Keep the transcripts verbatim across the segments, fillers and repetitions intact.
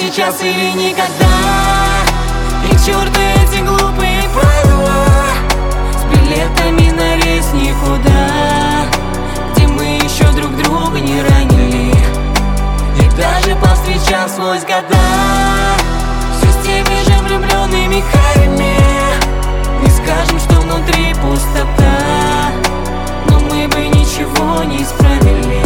сейчас или никогда. И к черту эти глупые правила с билетами на рейс никуда, где мы еще друг друга не ранили. И даже повстречав сквозь года все с теми же влюбленными харями, не скажем, что внутри пустота, но мы бы ничего не исправили.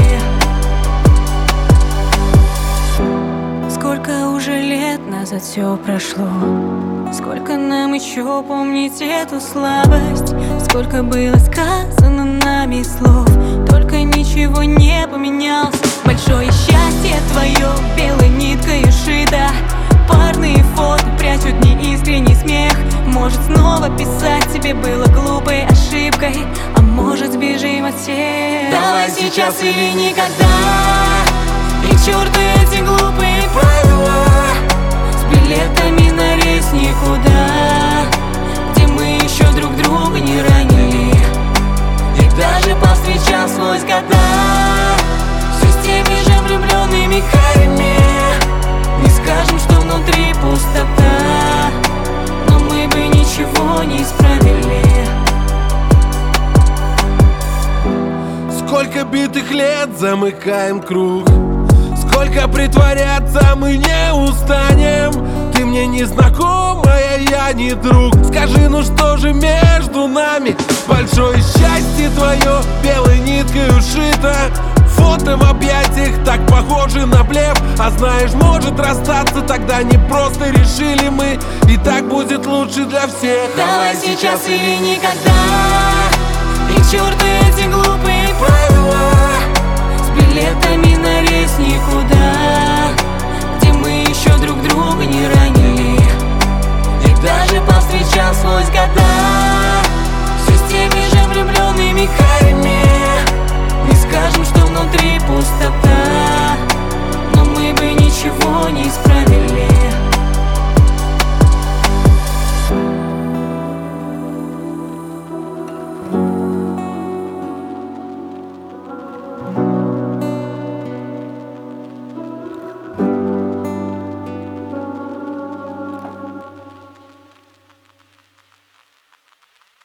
Сколько уже лет назад все прошло, сколько нам еще помнить эту слабость, сколько было сказано нами слов, только ничего не поменялось. Большое счастье твое белой ниткой ушито, парные фото прячут неискренний смех. Может, снова писать тебе было глупой ошибкой, а может, сбежим от всех. Давай сейчас или никогда. И к черту эти глупые правила с билетами на рейс никуда, где мы еще друг друга не ранили. И даже повстречав сквозь года все с теми же влюбленными харями, не скажем, что внутри пустота, но мы бы ничего не исправили. Сколько битых лет замыкаем круг, сколько притворяться мы не устанем. Ты мне не знакомая, я не друг. Скажи, ну что же между нами? Большое счастье твое белой ниткой ушито, фото в объятиях так похожи на блеф. А знаешь, может расстаться тогда не просто решили мы, и так будет лучше для всех. Давай сейчас или никогда. И к черту эти глупые правила с билетами на рейс никуда,